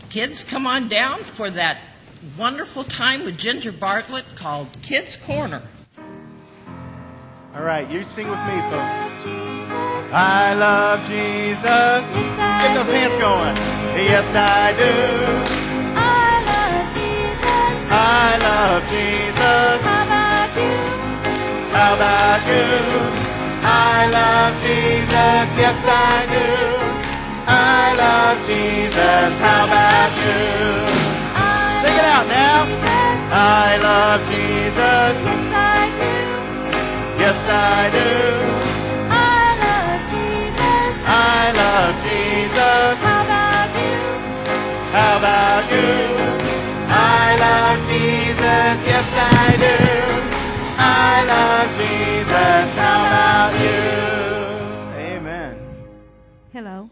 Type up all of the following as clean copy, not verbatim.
Kids, come on down for that wonderful time with Ginger Bartlett called Kids Corner. All right, you sing with me, folks. I love Jesus. Let's get those hands going. Yes, I do. I love Jesus. I love Jesus. How about you? How about you? I love Jesus. Yes, I do. I love Jesus. How about you? Sing it out now. I love Jesus. Yes, I do. Yes, I do. I love Jesus. I love Jesus. How about you? How about you? I love Jesus. Yes, I do. I love Jesus. How about you? Amen. Hello.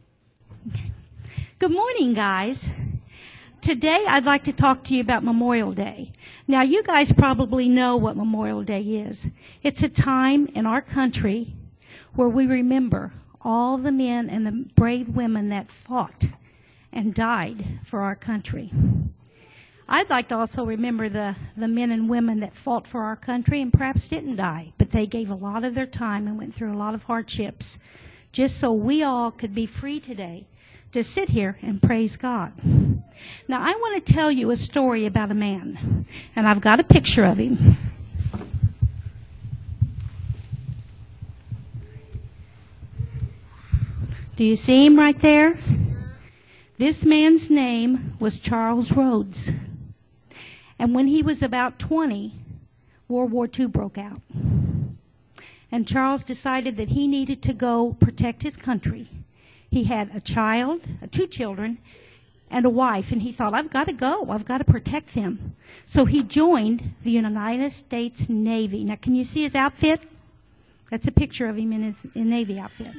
Good morning, guys. Today I'd like to talk to you about Memorial Day. Now, you guys probably know what Memorial Day is. It's a time in our country where we remember all the men and the brave women that fought and died for our country. I'd like to also remember the men and women that fought for our country and perhaps didn't die, but they gave a lot of their time and went through a lot of hardships just so we all could be free today to sit here and praise God. Now, I want to tell you a story about a man, and I've got a picture of him. Do you see him right there? This man's name was Charles Rhodes. And when he was about 20, World War II broke out. And Charles decided that he needed to go protect his country. He had a child, 2 children, and a wife, and he thought, I've got to go. I've got to protect them. So he joined the United States Navy. Now, can you see his outfit? That's a picture of him in his Navy outfit.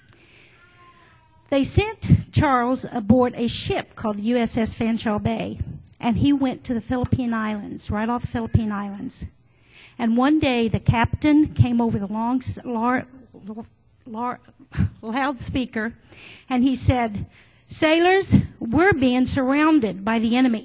They sent Charles aboard a ship called the USS Fanshawe Bay, and he went to the Philippine Islands, right off the Philippine Islands. And one day, the captain came over the loudspeaker, and he said, sailors, we're being surrounded by the enemy.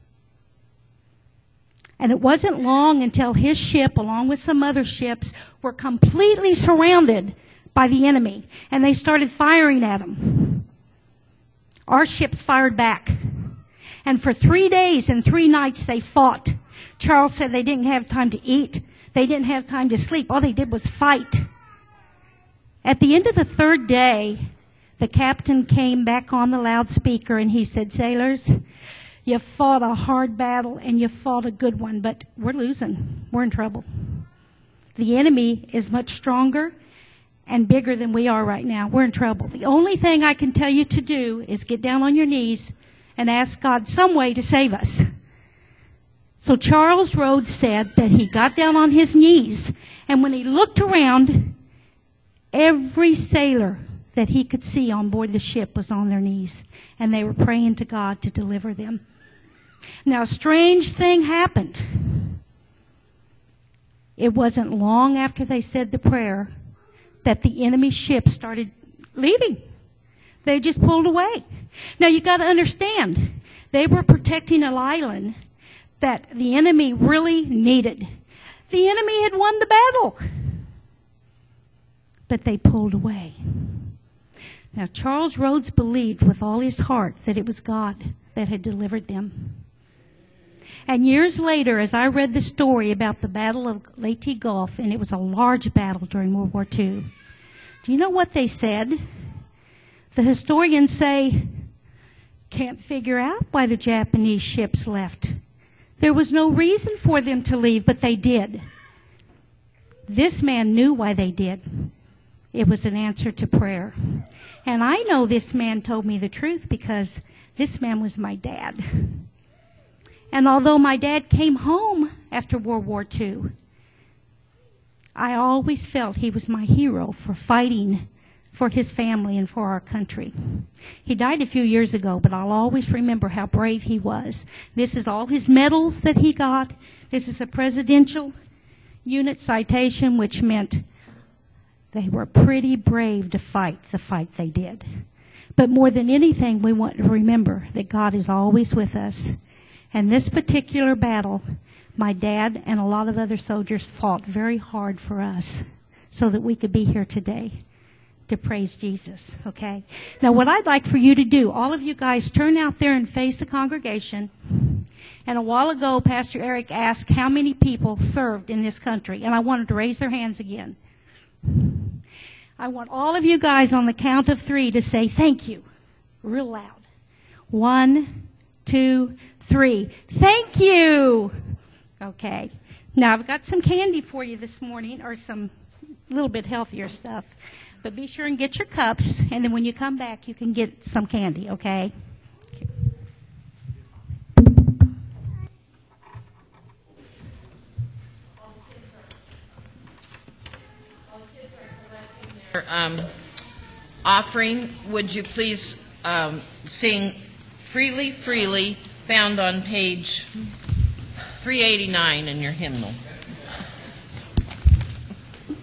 And it wasn't long until his ship, along with some other ships, were completely surrounded by the enemy. And they started firing at them. Our ships fired back. And for 3 days and 3 nights they fought. Charles said they didn't have time to eat. They didn't have time to sleep. All they did was fight. At the end of the 3rd day, the captain came back on the loudspeaker and he said, sailors, you fought a hard battle and you fought a good one, but we're losing. We're in trouble. The enemy is much stronger and bigger than we are right now. We're in trouble. The only thing I can tell you to do is get down on your knees and ask God some way to save us. So Charles Rhodes said that he got down on his knees, and when he looked around, every sailor that he could see on board the ship was on their knees, and they were praying to God to deliver them. Now, a strange thing happened. It wasn't long after they said the prayer that the enemy ship started leaving. They just pulled away. Now, you got to understand, they were protecting an island that the enemy really needed. The enemy had won the battle, but they pulled away. Now, Charles Rhodes believed with all his heart that it was God that had delivered them. And years later, as I read the story about the Battle of Leyte Gulf, and it was a large battle during World War II, do you know what they said? The historians say, can't figure out why the Japanese ships left. There was no reason for them to leave, but they did. This man knew why they did. It was an answer to prayer. And I know this man told me the truth because this man was my dad. And although my dad came home after World War II, I always felt he was my hero for fighting for his family and for our country. He died a few years ago, but I'll always remember how brave he was. This is all his medals that he got. This is a Presidential Unit Citation, which meant they were pretty brave to fight the fight they did. But more than anything, we want to remember that God is always with us. And this particular battle, my dad and a lot of other soldiers fought very hard for us so that we could be here today to praise Jesus, okay? Now, what I'd like for you to do, all of you guys turn out there and face the congregation. And a while ago, Pastor Eric asked how many people served in this country, and I wanted to raise their hands again. I want all of you guys on the count of 3 to say thank you, real loud. 1, 2, 3. Thank you! Okay. Now, I've got some candy for you this morning, or some little bit healthier stuff. But be sure and get your cups, and then when you come back, you can get some candy, okay? Offering, would you please sing Freely, Freely, found on page 389 in your hymnal.